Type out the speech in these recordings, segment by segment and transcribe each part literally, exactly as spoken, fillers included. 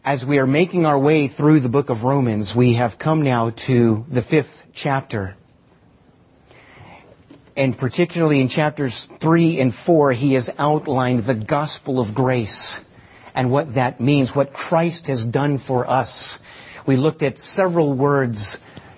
as we are making our way through the book of Romans, we have come now to the fifth chapter. And particularly in chapters three and four, he has outlined the gospel of grace and what that means, what Christ has done for us. We looked at several words,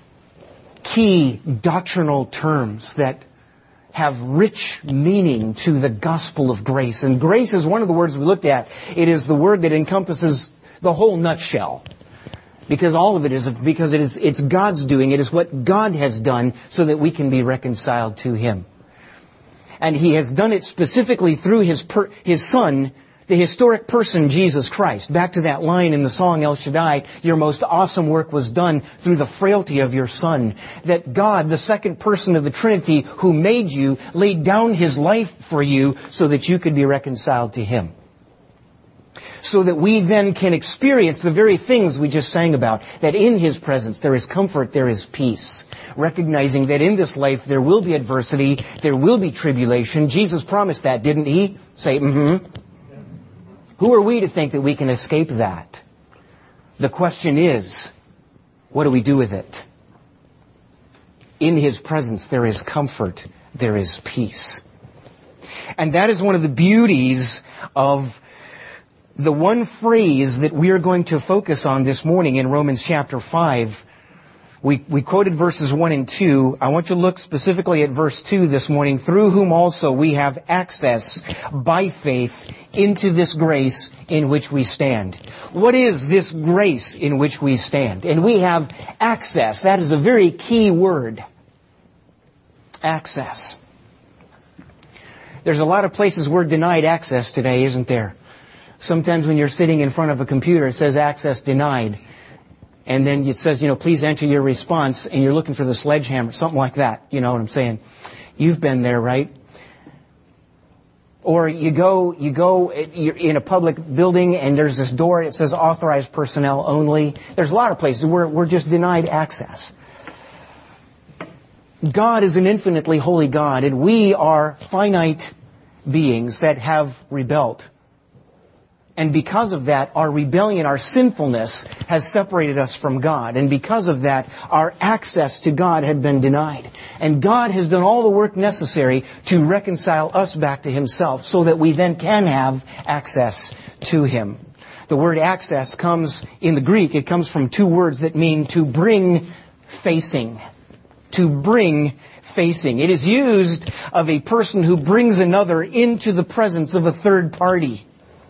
key doctrinal terms that have rich meaning to the gospel of grace. And grace is one of the words we looked at. It is the word that encompasses the whole nutshell. Because all of it is, because it is, it's God's doing. It is what God has done so that we can be reconciled to Him. And He has done it specifically through His, per, His Son, the historic person, Jesus Christ. Back to that line in the song El Shaddai, your most awesome work was done through the frailty of your Son. That God, the second person of the Trinity who made you, laid down His life for you so that you could be reconciled to Him. So that we then can experience the very things we just sang about. That in His presence there is comfort, there is peace. Recognizing that in this life there will be adversity, there will be tribulation. Jesus promised that, didn't He? Say, mm-hmm. Who are we to think that we can escape that? The question is, what do we do with it? In His presence there is comfort, there is peace. And that is one of the beauties of the one phrase that we are going to focus on this morning in Romans chapter five. We, we quoted verses one and two. I want you to look specifically at verse two this morning. Through whom also we have access by faith into this grace in which we stand. What is this grace in which we stand? And we have access. That is a very key word. Access. There's a lot of places we're denied access today, isn't there? Sometimes when you're sitting in front of a computer, it says access denied. And then it says, you know, please enter your response, and you're looking for the sledgehammer, something like that. You know what I'm saying? You've been there, right? Or you go, you go, you're in a public building, and there's this door, it says authorized personnel only. There's a lot of places where we're just denied access. God is an infinitely holy God, and we are finite beings that have rebelled. And because of that, our rebellion, our sinfulness has separated us from God. And because of that, our access to God had been denied. And God has done all the work necessary to reconcile us back to Himself so that we then can have access to Him. The word access comes in the Greek, it comes from two words that mean to bring facing. To bring facing. It is used of a person who brings another into the presence of a third party.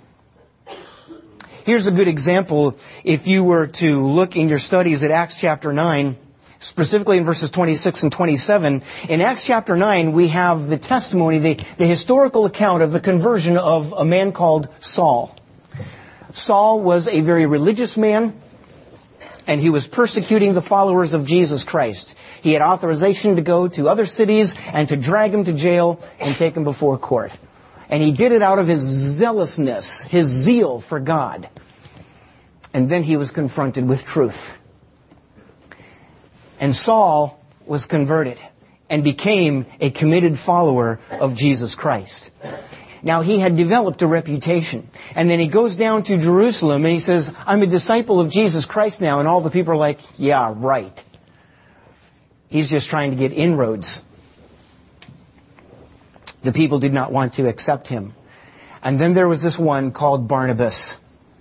Here's a good example. If you were to look in your studies at Acts chapter nine, specifically in verses twenty-six and twenty-seven, in Acts chapter nine we have the testimony, the, the historical account of the conversion of a man called Saul. Saul was a very religious man, and he was persecuting the followers of Jesus Christ. He had authorization to go to other cities and to drag them to jail and take them before court. And he did it out of his zealousness, his zeal for God. And then he was confronted with truth. And Saul was converted and became a committed follower of Jesus Christ. Now, he had developed a reputation. And then he goes down to Jerusalem and he says, I'm a disciple of Jesus Christ now. And all the people are like, yeah, right. He's just trying to get inroads. The people did not want to accept him. And then there was this one called Barnabas.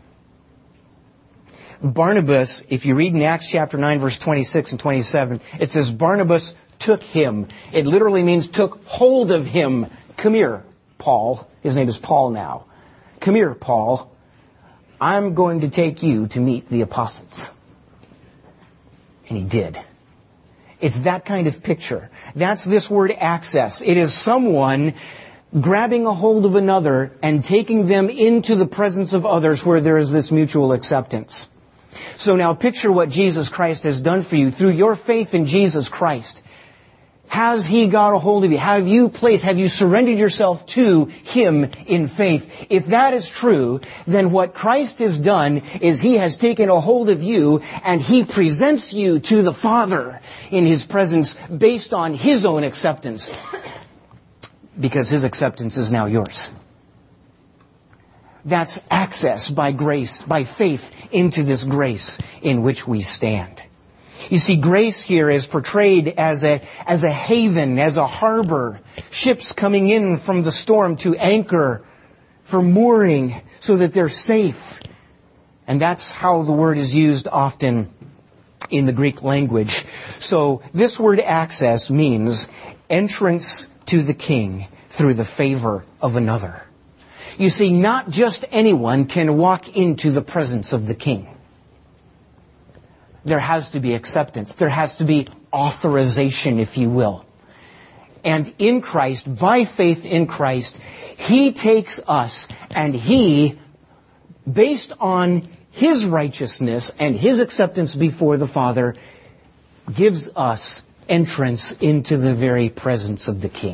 Barnabas, if you read in Acts chapter nine, verse twenty-six and twenty-seven, it says Barnabas took him. It literally means took hold of him. Come here, Paul. His name is Paul now. Come here, Paul. I'm going to take you to meet the apostles. And he did. It's that kind of picture. That's this word access. It is someone grabbing a hold of another and taking them into the presence of others where there is this mutual acceptance. So now picture what Jesus Christ has done for you through your faith in Jesus Christ. Has He got a hold of you? Have you placed, have you surrendered yourself to Him in faith? If that is true, then what Christ has done is He has taken a hold of you and He presents you to the Father in His presence based on His own acceptance. Because His acceptance is now yours. That's access by grace, by faith into this grace in which we stand. You see, grace here is portrayed as a, as a haven, as a harbor. Ships coming in from the storm to anchor for mooring so that they're safe. And that's how the word is used often in the Greek language. So this word access means entrance to the king through the favor of another. You see, not just anyone can walk into the presence of the king. There has to be acceptance. There has to be authorization, if you will. And in Christ, by faith in Christ, He takes us and He, based on His righteousness and His acceptance before the Father, gives us entrance into the very presence of the King.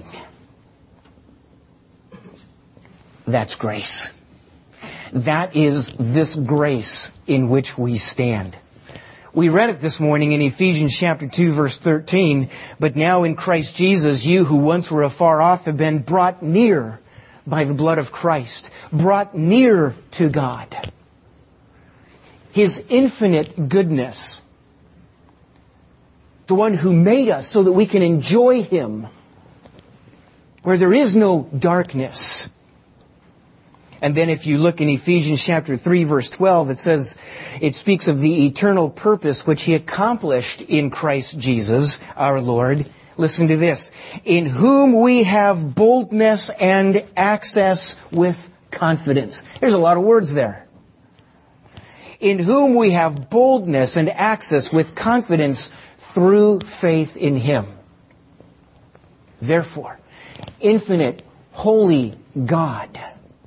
That's grace. That is this grace in which we stand. We read it this morning in Ephesians chapter two, verse thirteen. But now in Christ Jesus, you who once were afar off have been brought near by the blood of Christ. Brought near to God. His infinite goodness. The one who made us so that we can enjoy Him. Where there is no darkness. And then if you look in Ephesians chapter three, verse twelve, it says, it speaks of the eternal purpose which He accomplished in Christ Jesus, our Lord. Listen to this. In whom we have boldness and access with confidence. There's a lot of words there. In whom we have boldness and access with confidence through faith in Him. Therefore, infinite, holy God,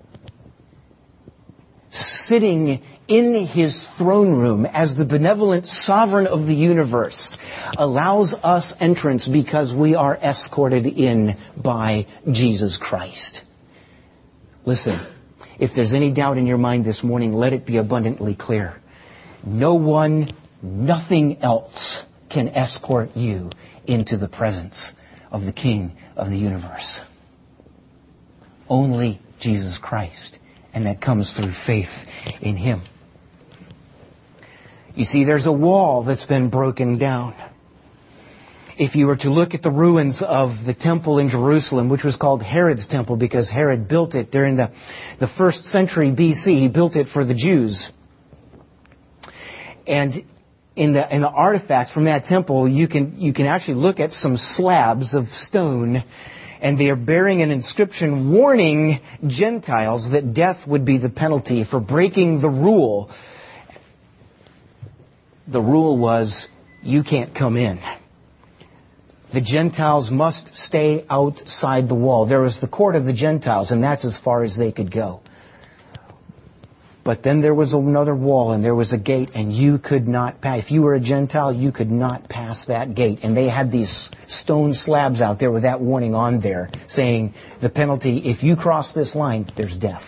sitting in His throne room as the benevolent sovereign of the universe, allows us entrance because we are escorted in by Jesus Christ. Listen, if there's any doubt in your mind this morning, let it be abundantly clear. No one, nothing else can escort you into the presence of the King of the universe. Only Jesus Christ. And that comes through faith in Him. You see, there's a wall that's been broken down. If you were to look at the ruins of the temple in Jerusalem, which was called Herod's temple because Herod built it during the, the first century B C, he built it for the Jews. And in the, in the artifacts from that temple, you can, you can actually look at some slabs of stone. And they are bearing an inscription warning Gentiles that death would be the penalty for breaking the rule. The rule was, you can't come in. The Gentiles must stay outside the wall. There was the court of the Gentiles, and that's as far as they could go. But then there was another wall, and there was a gate, and you could not pass. If you were a Gentile, you could not pass that gate. And they had these stone slabs out there with that warning on there, saying the penalty, if you cross this line, there's death.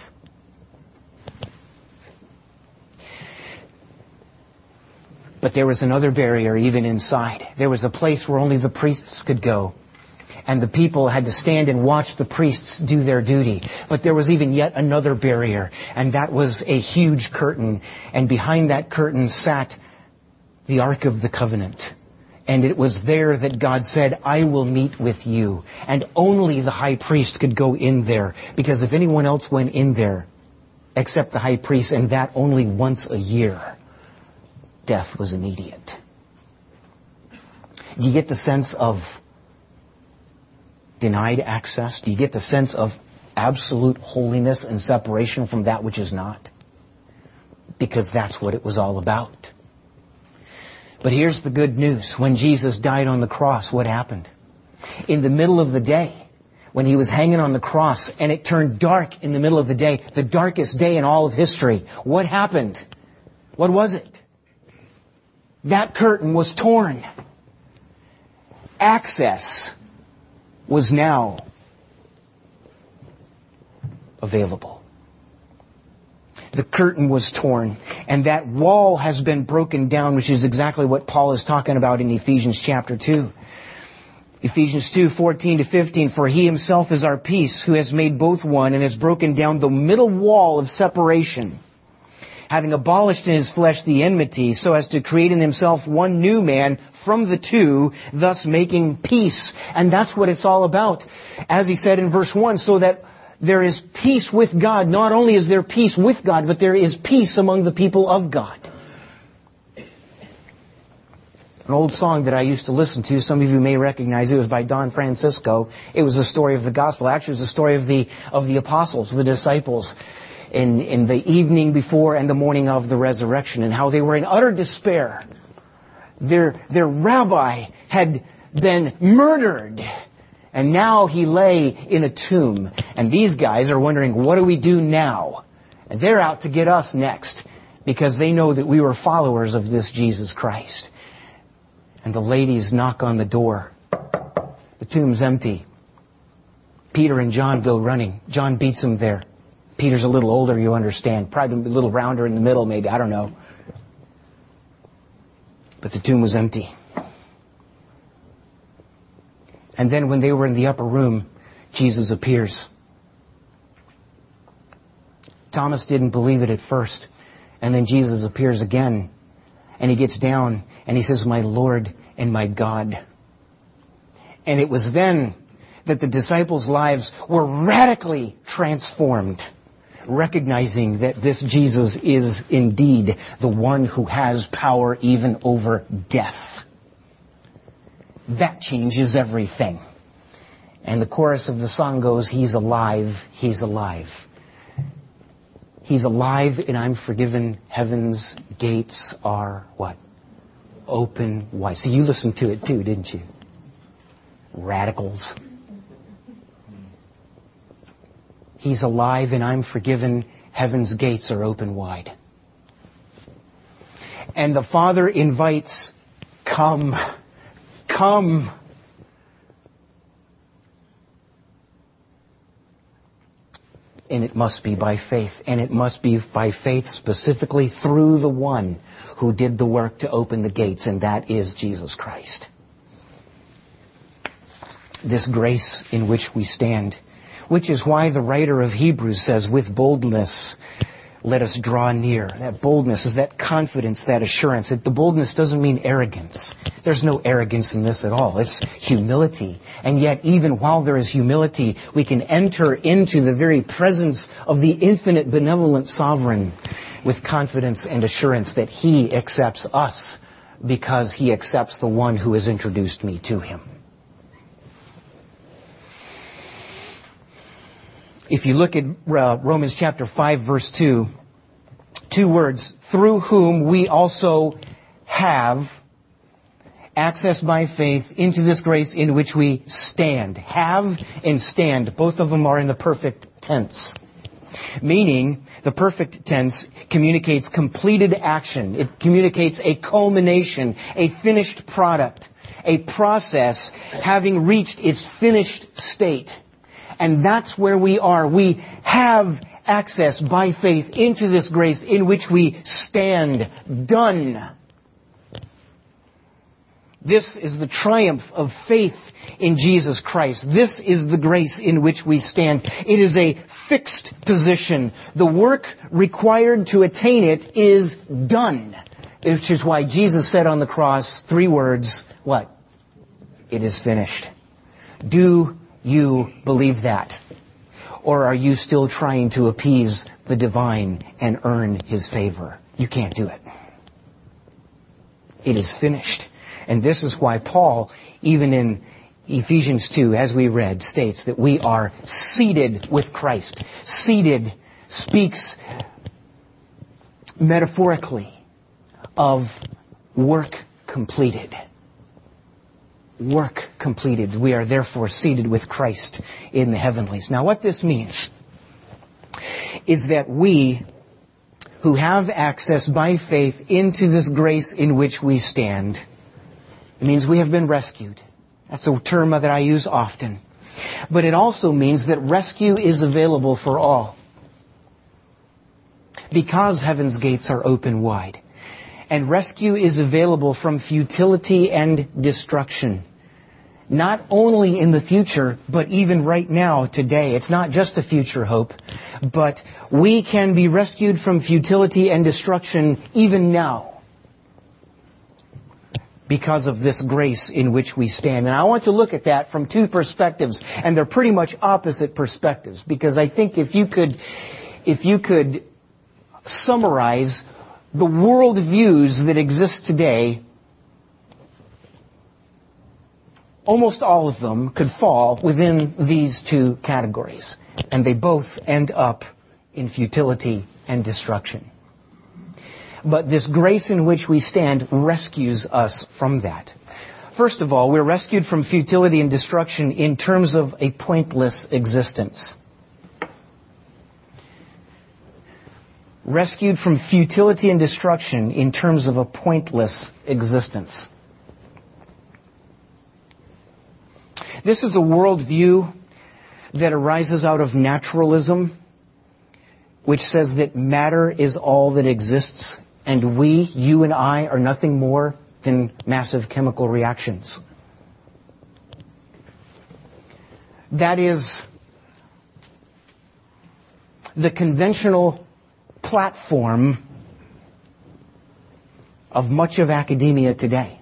But there was another barrier even inside. There was a place where only the priests could go. And the people had to stand and watch the priests do their duty. But there was even yet another barrier, and that was a huge curtain. And behind that curtain sat the Ark of the Covenant. And it was there that God said, I will meet with you. And only the high priest could go in there. Because if anyone else went in there, except the high priest, and that only once a year, death was immediate. Do you get the sense of denied access? Do you get the sense of absolute holiness and separation from that which is not? Because that's what it was all about. But here's the good news. When Jesus died on the cross, what happened? In the middle of the day, when He was hanging on the cross and it turned dark in the middle of the day, the darkest day in all of history, what happened? What was it? That curtain was torn. Access was now available. The curtain was torn, and that wall has been broken down, which is exactly what Paul is talking about in Ephesians chapter two. Ephesians two, fourteen to fifteen, for He Himself is our peace, who has made both one and has broken down the middle wall of separation, having abolished in His flesh the enmity, so as to create in Himself one new man from the two, thus making peace. And that's what it's all about. As He said in verse one, so that there is peace with God. Not only is there peace with God, but there is peace among the people of God. An old song that I used to listen to, some of you may recognize it, was by Don Francisco. It was the story of the gospel. Actually, it was the story of the of the apostles, the disciples, in, in the evening before and the morning of the resurrection, and how they were in utter despair. Their, their rabbi had been murdered, and now he lay in a tomb. And these guys are wondering, what do we do now? And they're out to get us next, because they know that we were followers of this Jesus Christ. And the ladies knock on the door. The tomb's empty. Peter and John go running. John beats them there. Peter's a little older, you understand. Probably a little rounder in the middle, maybe. I don't know. But the tomb was empty. And then when they were in the upper room, Jesus appears. Thomas didn't believe it at first. And then Jesus appears again. And He gets down and He says, my Lord and my God. And it was then that the disciples' lives were radically transformed, recognizing that this Jesus is indeed the one who has power even over death. That changes everything. And the chorus of the song goes, He's alive, He's alive. He's alive and I'm forgiven. Heaven's gates are what? Open wide. So you listened to it too, didn't you? Radicals. He's alive and I'm forgiven. Heaven's gates are open wide. And the Father invites, come, come. And it must be by faith. And it must be by faith specifically through the one who did the work to open the gates, and that is Jesus Christ. This grace in which we stand, which is why the writer of Hebrews says, with boldness, let us draw near. That boldness is that confidence, that assurance. The boldness doesn't mean arrogance. There's no arrogance in this at all. It's humility. And yet, even while there is humility, we can enter into the very presence of the infinite benevolent sovereign with confidence and assurance that He accepts us because He accepts the one who has introduced me to Him. If you look at uh, Romans chapter five, verse two, two words, through whom we also have access by faith into this grace in which we stand. Have and stand, both of them are in the perfect tense. Meaning, the perfect tense communicates completed action. It communicates a culmination, a finished product, a process having reached its finished state. And that's where we are. We have access by faith into this grace in which we stand. Done. This is the triumph of faith in Jesus Christ. This is the grace in which we stand. It is a fixed position. The work required to attain it is done. Which is why Jesus said on the cross three words, what? It is finished. Do you believe that? Or are you still trying to appease the divine and earn His favor? You can't do it. It is finished. And this is why Paul, even in Ephesians two, as we read, states that we are seated with Christ. Seated speaks metaphorically of work completed. Work completed. We are therefore seated with Christ in the heavenlies. Now what this means is that we who have access by faith into this grace in which we stand, it means we have been rescued. That's a term that I use often. But it also means that rescue is available for all. Because heaven's gates are open wide. And rescue is available from futility and destruction. not only in the future, but even right now, today. It's not just a future hope, but we can be rescued from futility and destruction even now because of this grace in which we stand. And I want to look at that from two perspectives, and they're pretty much opposite perspectives, because I think if you could, if you could summarize the worldviews that exist today, almost all of them could fall within these two categories. And they both end up in futility and destruction. But this grace in which we stand rescues us from that. First of all, we're rescued from futility and destruction in terms of a pointless existence. Rescued from futility and destruction in terms of a pointless existence. This is a worldview that arises out of naturalism, which says that matter is all that exists, and we, you and I, are nothing more than massive chemical reactions. That is the conventional platform of much of academia today.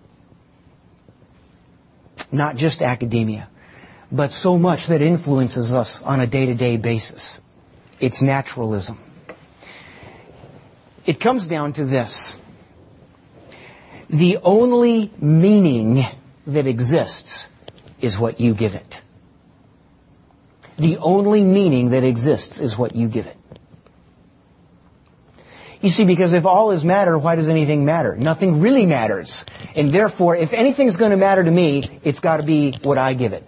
Not just academia, but so much that influences us on a day-to-day basis. It's naturalism. It comes down to this. The only meaning that exists is what you give it. The only meaning that exists is what you give it. You see, because if all is matter, why does anything matter? Nothing really matters. And therefore, if anything's going to matter to me, it's got to be what I give it.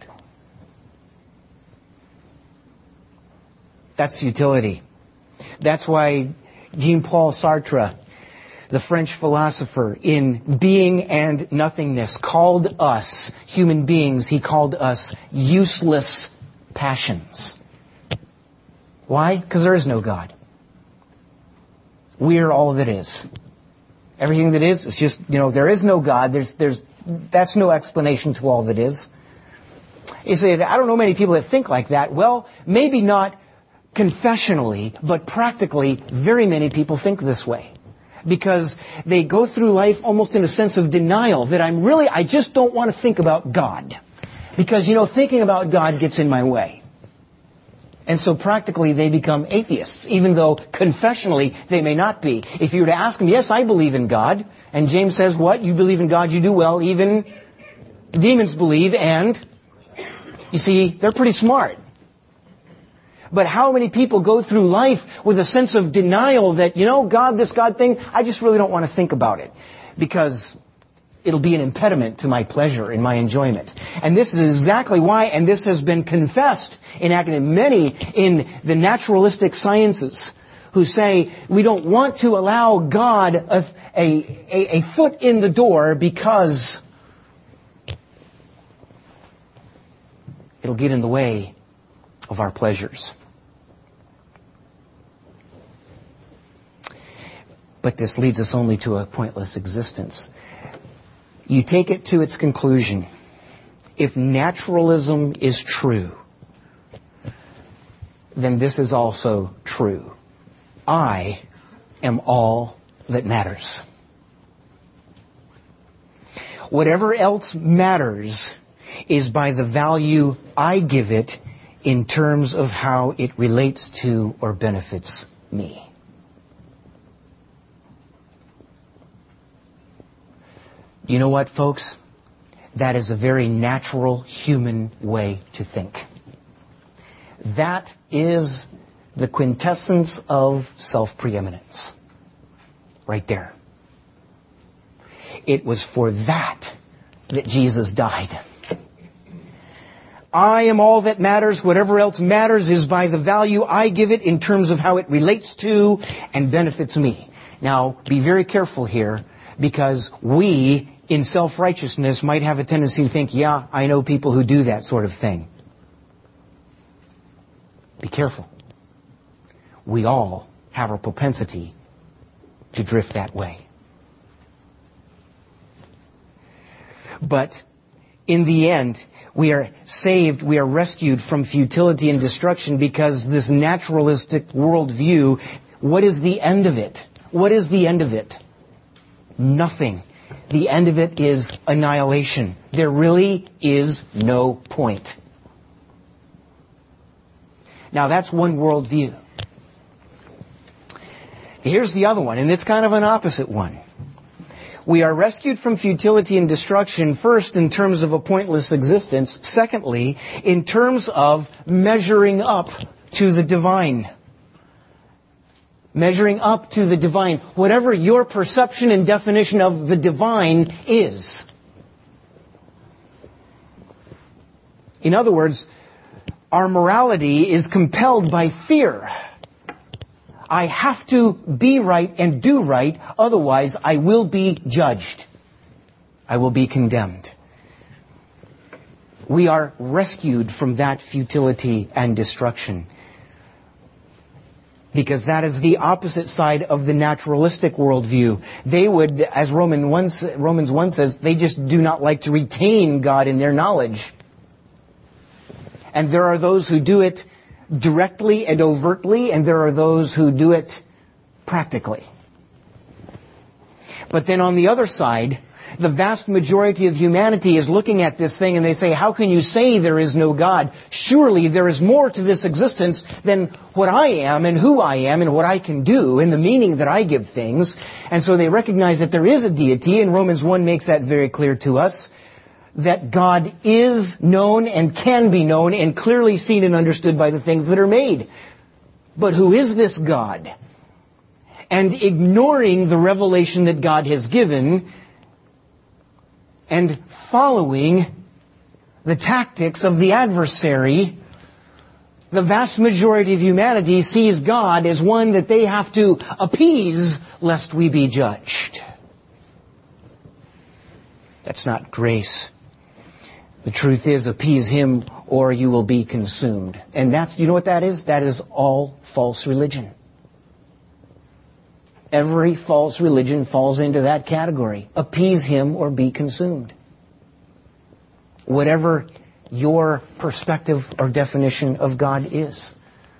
That's futility. That's why Jean-Paul Sartre, the French philosopher, in Being and Nothingness, called us, human beings, he called us useless passions. Why? Because there is no God. We're all that is. Everything that is, is just, you know, there is no God. There's, there's, that's no explanation to all that is. You say, I don't know many people that think like that. Well, maybe not confessionally, but practically, very many people think this way. Because they go through life almost in a sense of denial that I'm really, I just don't want to think about God. Because, you know, thinking about God gets in my way. And so practically they become atheists, even though confessionally they may not be. If you were to ask them, yes, I believe in God. And James says, what? You believe in God, you do well. Even demons believe, and you see, they're pretty smart. But how many people go through life with a sense of denial that, you know, God, this God thing, I just really don't want to think about it. Because it'll be an impediment to my pleasure and my enjoyment. And this is exactly why, and this has been confessed in academia, many in the naturalistic sciences who say we don't want to allow God a, a, a, a foot in the door because it'll get in the way of our pleasures. But this leads us only to a pointless existence. You take it to its conclusion. If naturalism is true, then this is also true. I am all that matters. Whatever else matters is by the value I give it in terms of how it relates to or benefits me. You know what, folks? That is a very natural human way to think. That is the quintessence of self-preeminence. Right there. It was for that that Jesus died. I am all that matters. Whatever else matters is by the value I give it in terms of how it relates to and benefits me. Now, be very careful here, because we, in self-righteousness, might have a tendency to think, yeah, I know people who do that sort of thing. Be careful. We all have a propensity to drift that way. But in the end, we are saved, we are rescued from futility and destruction because this naturalistic worldview, what is the end of it? What is the end of it? Nothing. The end of it is annihilation. There really is no point. Now that's one worldview. Here's the other one, and it's kind of an opposite one. We are rescued from futility and destruction, first in terms of a pointless existence, secondly, in terms of measuring up to the divine. Measuring up to the divine. Whatever your perception and definition of the divine is. In other words, our morality is compelled by fear. I have to be right and do right, otherwise I will be judged. I will be condemned. We are rescued from that futility and destruction. Because that is the opposite side of the naturalistic worldview. They would, as Romans one, Romans one says, they just do not like to retain God in their knowledge. And there are those who do it directly and overtly, and there are those who do it practically. But then on the other side, the vast majority of humanity is looking at this thing and they say, how can you say there is no God? Surely there is more to this existence than what I am and who I am and what I can do and the meaning that I give things. And so they recognize that there is a deity, and Romans one makes that very clear to us, that God is known and can be known and clearly seen and understood by the things that are made. But who is this God? And ignoring the revelation that God has given and following the tactics of the adversary, the vast majority of humanity sees God as one that they have to appease lest we be judged. That's not grace. The truth is, appease Him or you will be consumed. And that's, you know what that is? That is all false religion. Every false religion falls into that category. Appease Him or be consumed. Whatever your perspective or definition of God is.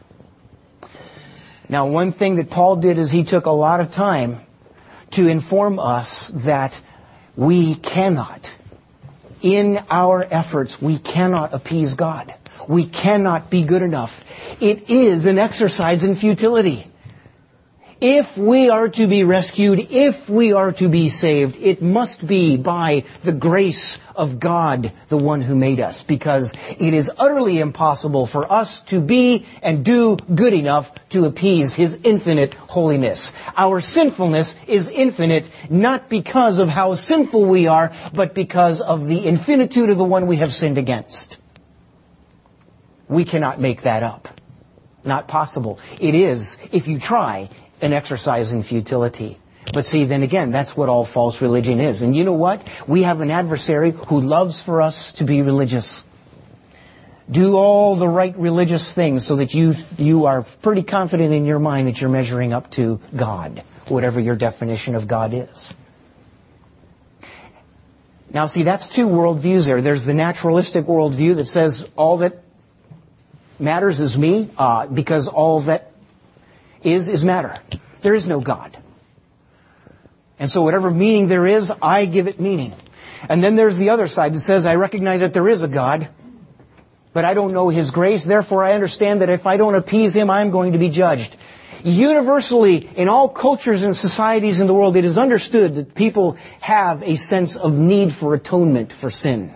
Now, one thing that Paul did is he took a lot of time to inform us that we cannot, in our efforts, we cannot appease God. We cannot be good enough. It is an exercise in futility. If we are to be rescued, if we are to be saved, it must be by the grace of God, the one who made us, because it is utterly impossible for us to be and do good enough to appease His infinite holiness. Our sinfulness is infinite, not because of how sinful we are, but because of the infinitude of the one we have sinned against. We cannot make that up. Not possible. It is, if you try, an exercise in futility. But see, then again, that's what all false religion is. And you know what? We have an adversary who loves for us to be religious. Do all the right religious things so that you you are pretty confident in your mind that you're measuring up to God, whatever your definition of God is. Now see, that's two worldviews there. There's the naturalistic worldview that says all that matters is me, uh, because all that is, is matter. There is no God. And so whatever meaning there is, I give it meaning. And then there's the other side that says, I recognize that there is a God, but I don't know His grace, therefore I understand that if I don't appease Him, I'm going to be judged. Universally, in all cultures and societies in the world, it is understood that people have a sense of need for atonement for sin.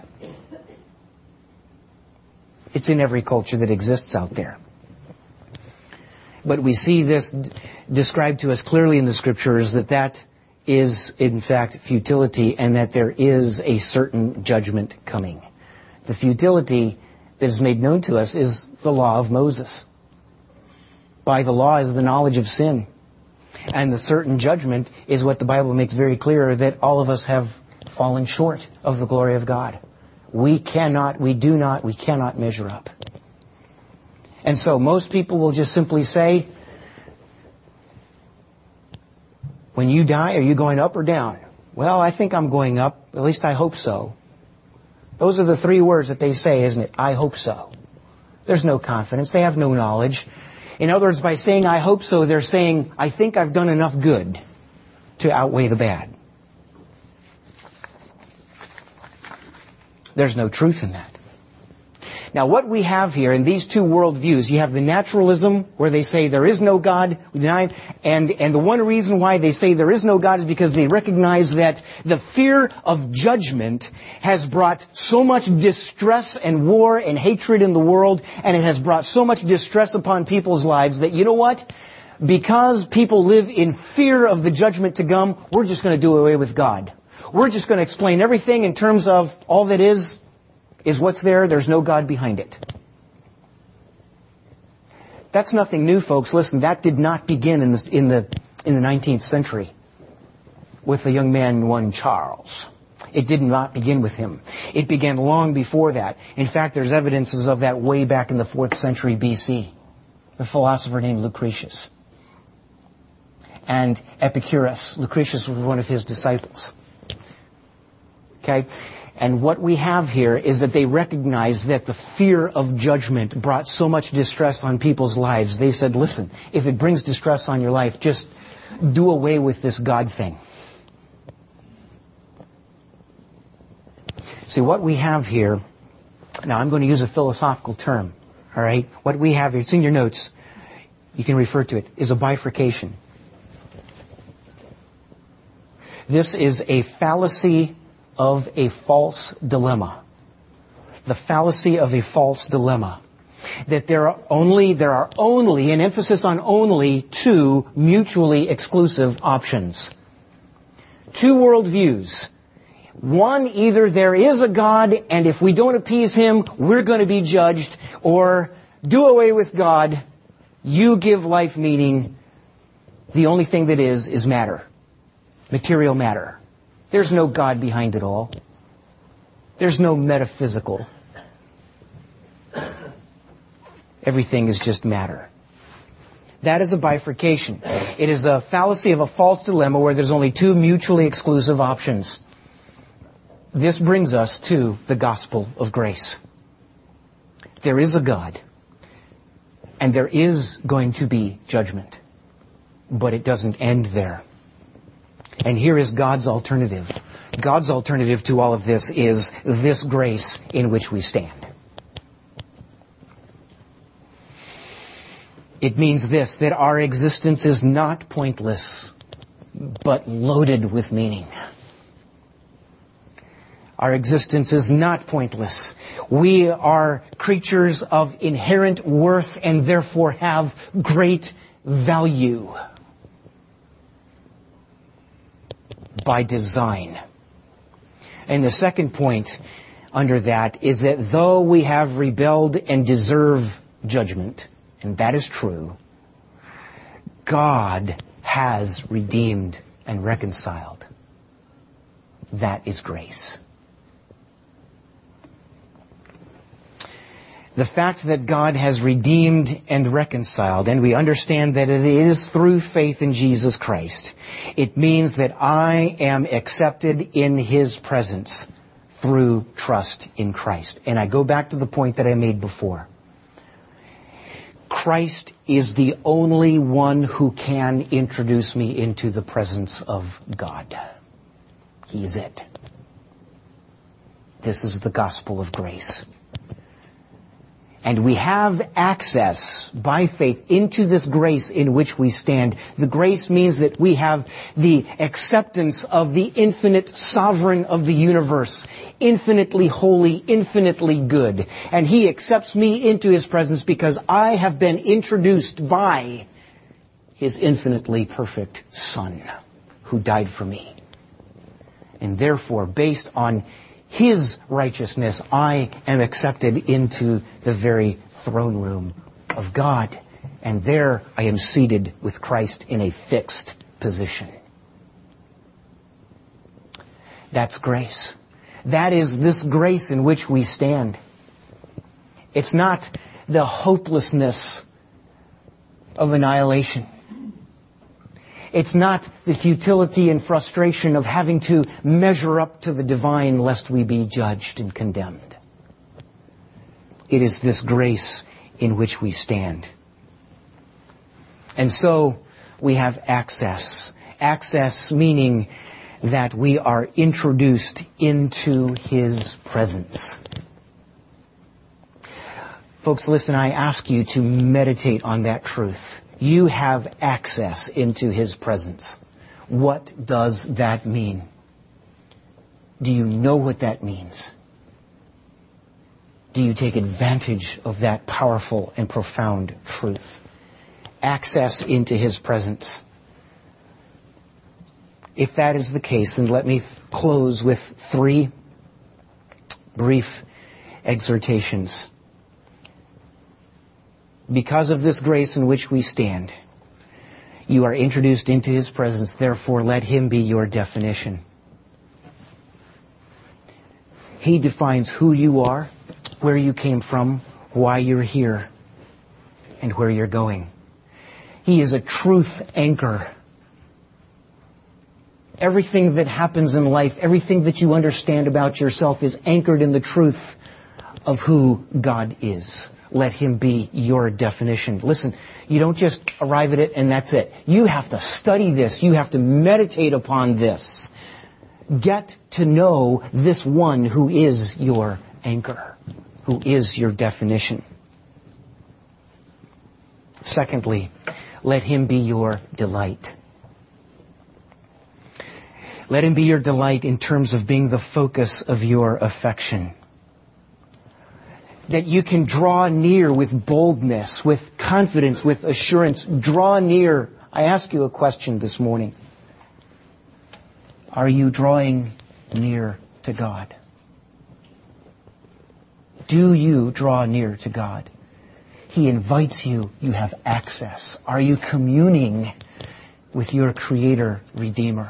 It's in every culture that exists out there. But we see this d- described to us clearly in the Scriptures that that is, in fact, futility and that there is a certain judgment coming. The futility that is made known to us is the law of Moses. By the law is the knowledge of sin. And the certain judgment is what the Bible makes very clear, that all of us have fallen short of the glory of God. We cannot, we do not, we cannot measure up. And so most people will just simply say, when you die, are you going up or down? Well, I think I'm going up. At least I hope so. Those are the three words that they say, isn't it? I hope so. There's no confidence. They have no knowledge. In other words, by saying I hope so, they're saying, I think I've done enough good to outweigh the bad. There's no truth in that. Now, what we have here in these two worldviews, you have the naturalism, where they say there is no God, we deny, and, and the one reason why they say there is no God is because they recognize that the fear of judgment has brought so much distress and war and hatred in the world, and it has brought so much distress upon people's lives that, you know what? Because people live in fear of the judgment to come, we're just going to do away with God. We're just going to explain everything in terms of all that is, is what's there. There's no God behind it. That's nothing new, folks. Listen, that did not begin in the, in the, in the nineteenth century with a young man, one Charles. It did not begin with him. It began long before that. In fact, there's evidences of that way back in the fourth century B C. A philosopher named Lucretius. And Epicurus. Lucretius was one of his disciples. Okay? And what we have here is that they recognize that the fear of judgment brought so much distress on people's lives. They said, listen, if it brings distress on your life, just do away with this God thing. See, what we have here, now I'm going to use a philosophical term, all right? What we have here, it's in your notes, you can refer to it, is a bifurcation. This is a fallacy of a false dilemma. The fallacy of a false dilemma. That there are only, there are only, an emphasis on only, two mutually exclusive options. Two worldviews. One, either there is a God, and if we don't appease Him, we're going to be judged, or do away with God, you give life meaning, the only thing that is, is matter. Material matter. There's no God behind it all. There's no metaphysical. Everything is just matter. That is a bifurcation. It is a fallacy of a false dilemma where there's only two mutually exclusive options. This brings us to the gospel of grace. There is a God, and there is going to be judgment. But it doesn't end there. And here is God's alternative. God's alternative to all of this is this grace in which we stand. It means this, that our existence is not pointless, but loaded with meaning. Our existence is not pointless. We are creatures of inherent worth and therefore have great value. By design. And the second point under that is that though we have rebelled and deserve judgment, and that is true, God has redeemed and reconciled. That is grace. The fact that God has redeemed and reconciled, and we understand that it is through faith in Jesus Christ, it means that I am accepted in His presence through trust in Christ. And I go back to the point that I made before. Christ is the only one who can introduce me into the presence of God. He's it. This is the gospel of grace. And we have access by faith into this grace in which we stand. The grace means that we have the acceptance of the infinite sovereign of the universe, infinitely holy, infinitely good. And He accepts me into His presence because I have been introduced by His infinitely perfect Son who died for me. And therefore, based on His righteousness, I am accepted into the very throne room of God. And there I am seated with Christ in a fixed position. That's grace. That is this grace in which we stand. It's not the hopelessness of annihilation. It's not the futility and frustration of having to measure up to the divine lest we be judged and condemned. It is this grace in which we stand. And so we have access. Access meaning that we are introduced into His presence. Folks, listen, I ask you to meditate on that truth. You have access into His presence. What does that mean? Do you know what that means? Do you take advantage of that powerful and profound truth? Access into His presence. If that is the case, then let me close with three brief exhortations. Because of this grace in which we stand, you are introduced into His presence. Therefore, let Him be your definition. He defines who you are, where you came from, why you're here, and where you're going. He is a truth anchor. Everything that happens in life, everything that you understand about yourself is anchored in the truth of who God is. Let Him be your definition. Listen, you don't just arrive at it and that's it. You have to study this. You have to meditate upon this. Get to know this one who is your anchor, who is your definition. Secondly, let Him be your delight. Let Him be your delight in terms of being the focus of your affection. That you can draw near with boldness, with confidence, with assurance. Draw near. I ask you a question this morning. Are you drawing near to God? Do you draw near to God? He invites you. You have access. Are you communing with your Creator, Redeemer?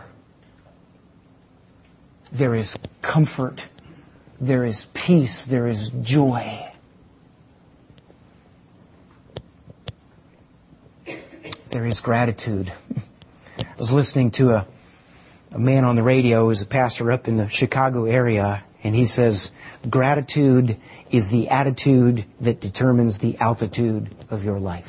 There is comfort. There is peace. There is joy. There is gratitude. I was listening to a, a man on the radio who's a pastor up in the Chicago area, and he says, gratitude is the attitude that determines the altitude of your life.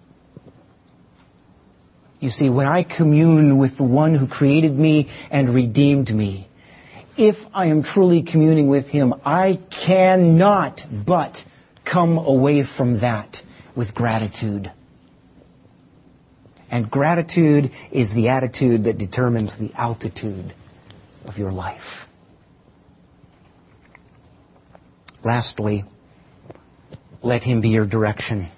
You see, when I commune with the one who created me and redeemed me, if I am truly communing with Him, I cannot but come away from that with gratitude. And gratitude is the attitude that determines the altitude of your life. Lastly, let Him be your direction.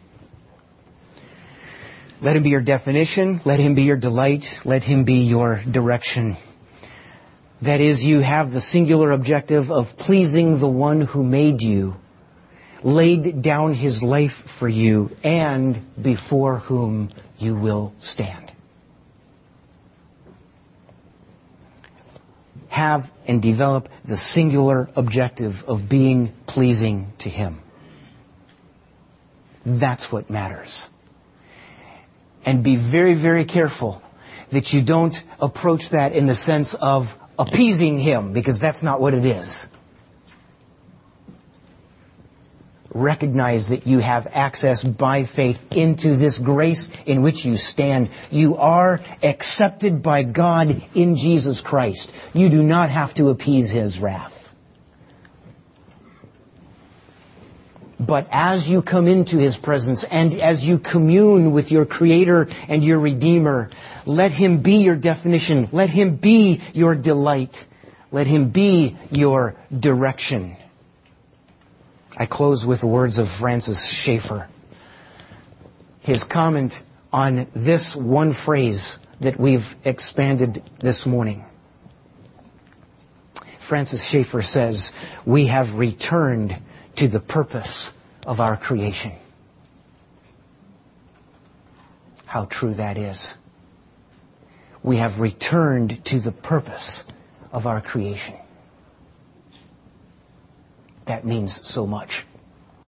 Let Him be your definition. Let Him be your delight. Let Him be your direction. That is, you have the singular objective of pleasing the one who made you, laid down His life for you, and before whom you will stand. Have and develop the singular objective of being pleasing to Him. That's what matters. And be very, very careful that you don't approach that in the sense of appeasing Him, because that's not what it is. Recognize that you have access by faith into this grace in which you stand. You are accepted by God in Jesus Christ. You do not have to appease His wrath. But as you come into His presence and as you commune with your Creator and your Redeemer, let Him be your definition. Let Him be your delight. Let Him be your direction. I close with the words of Francis Schaeffer. His comment on this one phrase that we've expanded this morning. Francis Schaeffer says, "We have returned to the purpose of our creation." How true that is. We have returned to the purpose of our creation. That means so much.